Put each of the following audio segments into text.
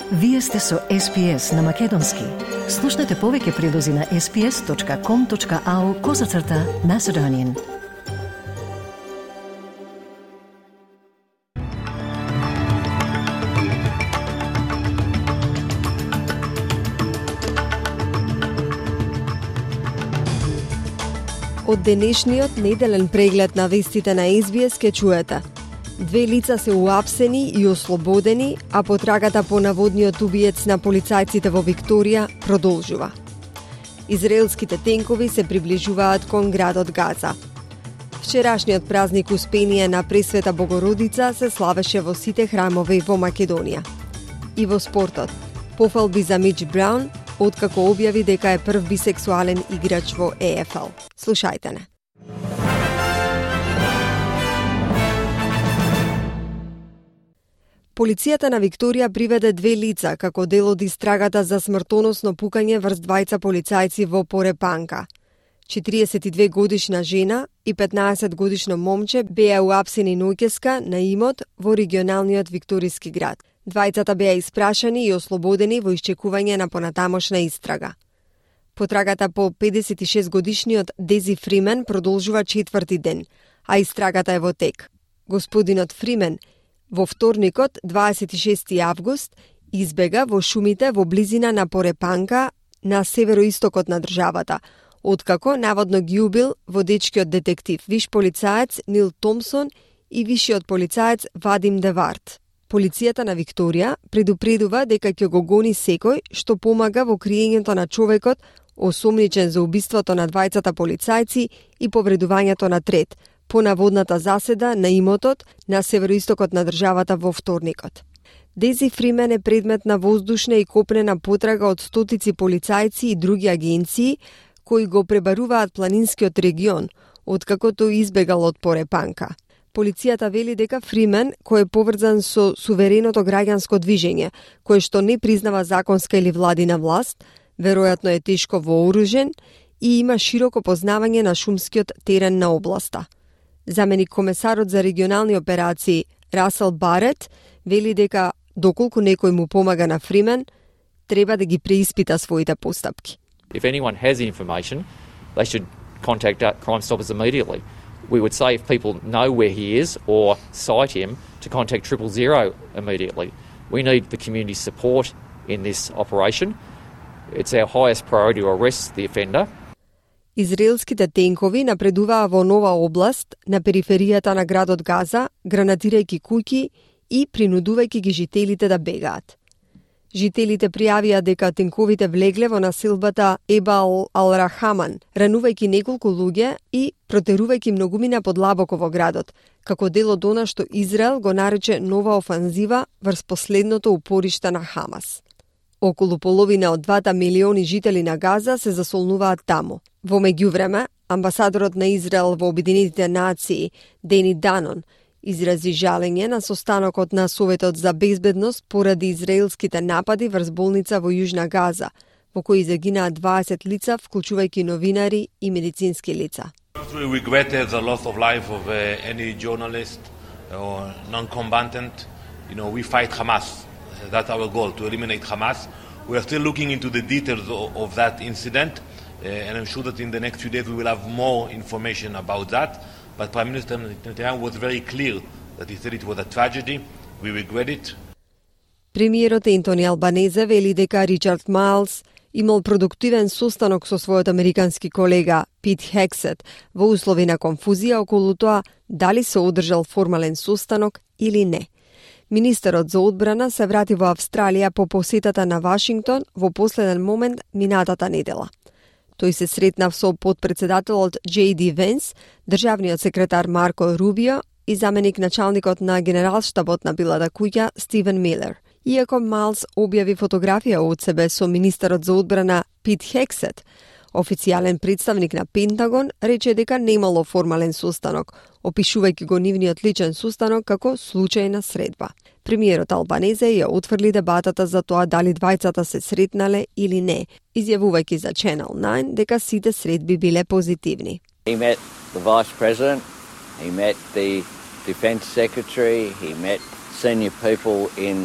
Вие сте со SPS на Македонски. Слушнете повеќе прилози на sps.com.au/Macedonian. Од денешниот неделен преглед на вестите на SBS ке чуете. 2 лица се уапсени и ослободени, а потрагата по наводниот убиец на полицајците во Викторија продолжува. Израелските тенкови се приближуваат кон градот Газа. Вчерашниот празник Успение на Пресвета Богородица се славеше во сите храмови во Македонија. И во спортот, пофалби за Мич Браун, откако објави дека е прв бисексуален играч во EFL. Слушајте не. Полицијата на Викторија приведе 2 лица како дел од истрагата за смртоносно пукање врз двајца полицајци во Порепанка. 42 годишна жена и 15 годишно момче беа уапсени ноќеска на имот во регионалниот викториски град. Двајцата беа испрашани и ослободени во исчекување на понатамошна истрага. Потрагата по 56 годишниот Дези Фримен продолжува 4ти ден, а истрагата е во тек. Господинот Фримен во вторникот, 26 август, избега во шумите во близина на Порепанка на североистокот на државата, откако наводно ги убил водечкиот детектив, виш полицаец Нил Томсон и вишиот полицаец Вадим Деварт. Полицијата на Викторија предупредува дека ќе го гони секој што помага во криењето на човекот осомничен за убиството на двајцата полицајци и повредувањето на трет, по наводната заседа на имотот на североистокот на државата во вторникот. Дези Фримен е предмет на воздушна и копнена потрага од стотици полицајци и други агенции кои го пребаруваат планинскиот регион, откако тој избегал од Порепанка. Полицијата вели дека Фримен, кој е поврзан со сувереното граѓанско движење, кое што не признава законска или владина власт, веројатно е тешко вооружен и има широко познавање на шумскиот терен на областа. Заменик комесарот за регионални операции Расел Барет вели дека доколку некој му помага на Фримен, треба да ги преиспита своите постапки. If anyone has information, they should contact Crime Stoppers immediately. We would say if people know where he is or cite him to contact 000 immediately. We need the community's support in this operation. It's our highest priority to arrest the offender. Израелските тенкови напредуваа во нова област на периферијата на градот Газа, гранатирајќи куќи и принудувајќи ги жителите да бегаат. Жителите пријавија дека тенковите влегле во населбата Ебал Ал-Рахаман, ранувајќи неколку луѓе и протерувајќи многумина подлабоко во градот, како дел од она што Израел го нарече нова офанзива врз последното упориште на Хамас. Околу половина од 2 милиони жители на Газа се засолнуваат таму. Во меѓувреме, амбасадорот на Израел во Обединетите нации, Дени Данон, изрази жалење на состанокот на Советот за безбедност поради израелските напади врз болница во Јужна Газа, во кои загинаа 20 лица, вклучувајќи новинари и медицински лица. We regret the loss of life of any journalist or non-combatant. We fight Hamas. That's our goal, to eliminate Hamas. We are still looking into the details of that incident, and I'm sure that in the next few days we will have more information about that. But Prime Minister Netanyahu was very clear that he said it was a tragedy. We regret it. Премиерот Ентони Албанезе вели дека Ричард Майлс имал продуктивен состанок со својот американски колега Пит Хексет во услови на конфузија околу тоа дали се одржал формален состанок или не. Министерот за одбрана се врати во Австралија по посетата на Вашингтон во последен момент минатата недела. Тој се сретнав со подпредседателот J.D. Венс, државниот секретар Марко Рубио и заменик началникот на генералштабот на Белата куќа Стивен Милер. Иако Майлс објави фотографија од себе со министерот за одбрана Пит Хексет, официјален представник на Пентагон рече дека немало формален состанок, опишувајќи го нивниот личен состанок како случајна средба. Премиерот Албанезе ја отфрли дебатата за тоа дали двајцата се сретнале или не, изјавувајќи за Channel 9 дека сите средби биле позитивни. He met the vice president, he met the defense secretary, he met senior people in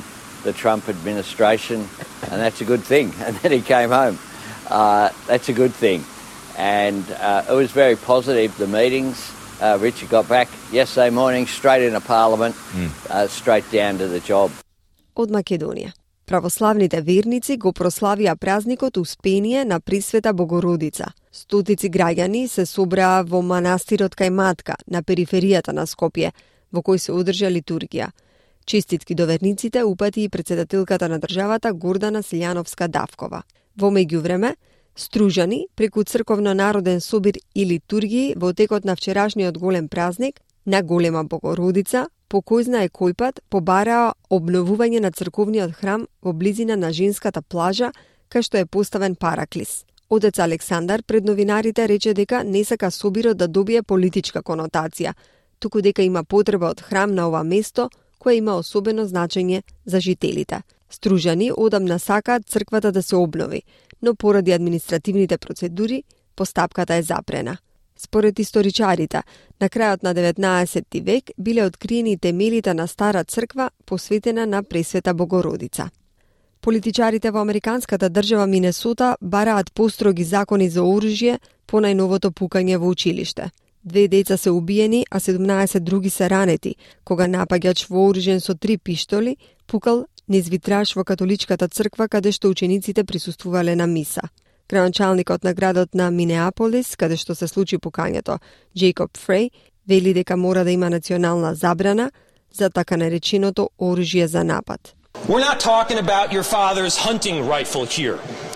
the Trump administration, and that's a good thing. And then he came home. That's a good thing. And it was very positive, the meetings. Richard got back yesterday morning, straight into Parliament, straight down to the job. Од Македонија. Православните верници го прославија празникот Успение на Пресвета Богородица. Стотици граѓани се собраа во манастирот кај Матка, на периферијата на Скопје, во кој се одржа литургија. Честитки до верниците упати и председателката на државата Гордана Силјановска-Давкова. Во меѓувреме, стружани преку црковно-народен собир и литургии во текот на вчерашниот голем празник на Голема Богородица, по кој знае кој пат побараа обновување на црковниот храм во близина на женската плажа, кај што е поставен параклис. Отец Александар пред новинарите рече дека не сака собирот да добие политичка конотација, туку дека има потреба од храм на ова место, кое има особено значење за жителите. Стружани одамна сакаат црквата да се обнови, но поради административните процедури, постапката е запрена. Според историчарите, на крајот на 19 век биле откриени темелите на стара црква посветена на Пресвета Богородица. Политичарите во американската држава Минесота бараат построги закони за оружје по најновото пукање во училиште. 2 деца се убиени, а 17 други се ранети, кога напаѓач вооружен со 3 пиштоли пукал низ витраж во католичката црква каде што учениците присуствувале на миса. Градоначалникот на градот на Минеаполис, каде што се случи пукањето, Джейкоб Фрей, вели дека мора да има национална забрана за така нареченото оружје за напад. We're not talking about your father's hunting rifle here.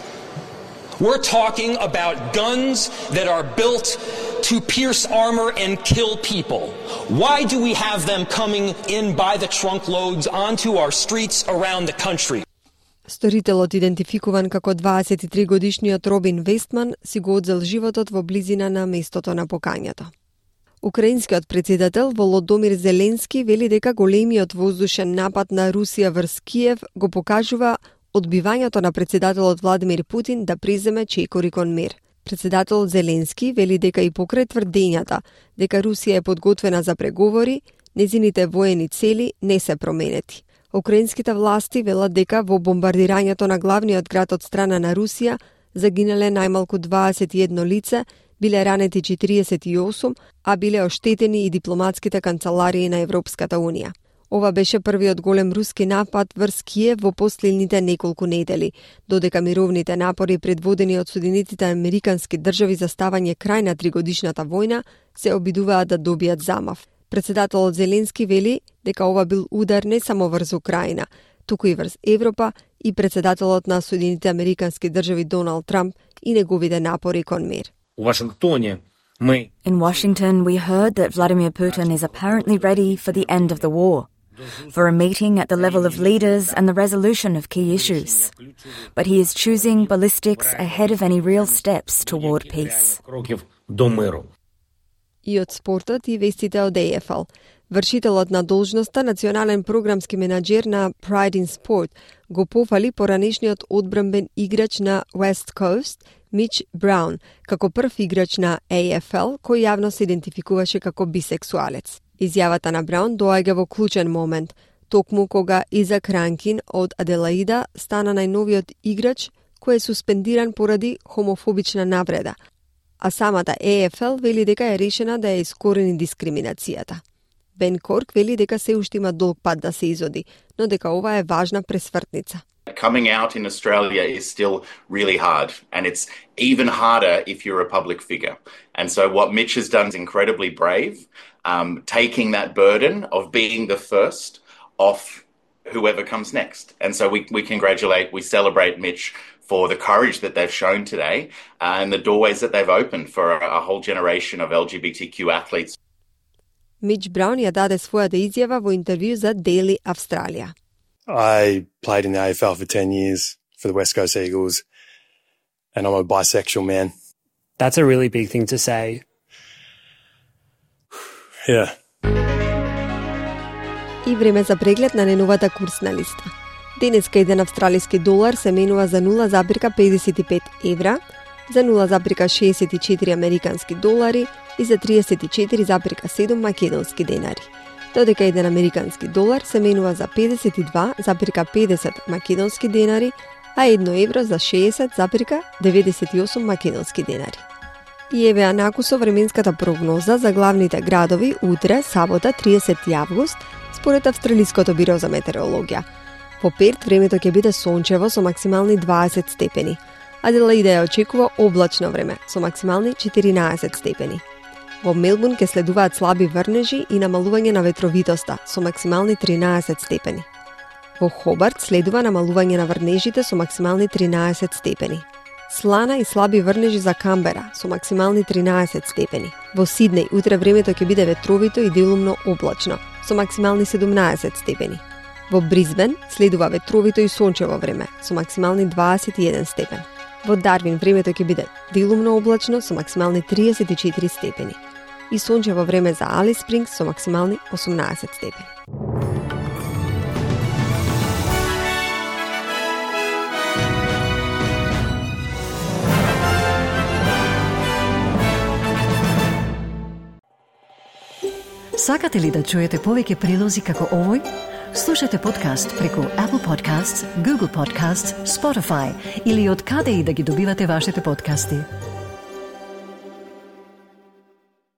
We're talking about guns that are built to pierce armor and kill people. Why do we have them coming in by the trunk loads onto our streets around the country? Сторителот, идентификуван како 23-годишниот Робин Вестман, си го одзел животот во близина на местото на покањето. Украинскиот председател Володомир Зеленски вели дека големиот воздушен напад на Русија врз Киев го покажува одбивањето на председателот Владимир Путин да преземе чекори кон мир. Председателот Зеленски вели дека и покрај тврдењата дека Русија е подготвена за преговори, незините воени цели не се променети. Украинските власти велат дека во бомбардирањето на главниот град од страна на Русија загинале најмалку 21 лице, биле ранети 48, а биле оштетени и дипломатските канцеларии на Европската Унија. Ова беше првиот голем руски напад врз Киев во последните неколку недели, додека мировните напори предводени од Соединетите американски држави за ставање крај на 3-годишната војна се обидуваат да добијат замав. Председателот Зеленски вели дека ова бил удар не само врз Украина, туку и врз Европа и председателот на Соединетите американски држави Доналд Трамп и неговите напори кон мир. In Washington, we heard that Vladimir Putin is apparently ready for the end of the war, for a meeting at the level of leaders and the resolution of key issues. But he is choosing ballistics ahead of any real steps toward peace. И од спортот и вестите од ЕФЛ. Вршителот на должноста национален програмски менаџер на Pride in Sport го пофали поранешниот одбранбен играч на West Coast, Мич Браун, како прв играч на AFL, кој јавно се идентификуваше како бисексуалец. Изјавата на Браун доаѓа во клучен момент, токму кога Изак Ранкин од Аделаида стана најновиот играч кој е суспендиран поради хомофобична навреда, а самата AFL вели дека е решена да ја искорени дискриминацијата. Бен Корк вели дека се уште има долг пат да се изоди, но дека ова е важна пресвртница. Coming out in Australia is still really hard, and it's even harder if you're a public figure. And so what Mitch has done is incredibly brave, taking that burden of being the first off whoever comes next. And so we celebrate Mitch for the courage that they've shown today and the doorways that they've opened for a whole generation of LGBTQ athletes. Мич Браун ја даде својата изјава во интервју за Daily Australia. I played in the AFL for 10 years for the West Coast Eagles, and I'm a bisexual man. That's a really big thing to say. Yeah. И време за преглед на најновата курсна листа. Денеска еден австралиски долар се менува за 0,55 евра, за 0,64 американски долари и за 34,7 македонски денари. додека еден американски долар се менува за 52,50 македонски денари, а 1 евро за 60,98 македонски денари. И еве накусо временската прогноза за главните градови утре, сабота, 30 август, според Австралиското биро за метеорологија. По Перт времето ќе биде сончево со максимални 20 степени. Аделаида ја очекува облачно време со максимални 14 степени. Во Мелбурн ќе следуваат слаби врнежи и намалување на ветровитоста со максимални 13 степени. Во Хобарт следува намалување на врнежите со максимални 13 степени. Слана и слаби врнежи за Камбера со максимални 13 степени. Во Сиднеј утре времето ќе биде ветровито и делумно облачно со максимални 17 степени. Во Бризбен следува ветровито и сончево време со максимални 21 степен. Во Дарвин времето ќе биде делумно облачно со максимални 34 степени и сончево време за Алис Спрингс со максимални 18 степени. Сакате ли да чуете повеќе прилози како овој? Слушате подкаст преку Apple Podcasts, Google Podcasts, Spotify или од каде и да ги добивате вашите подкасти.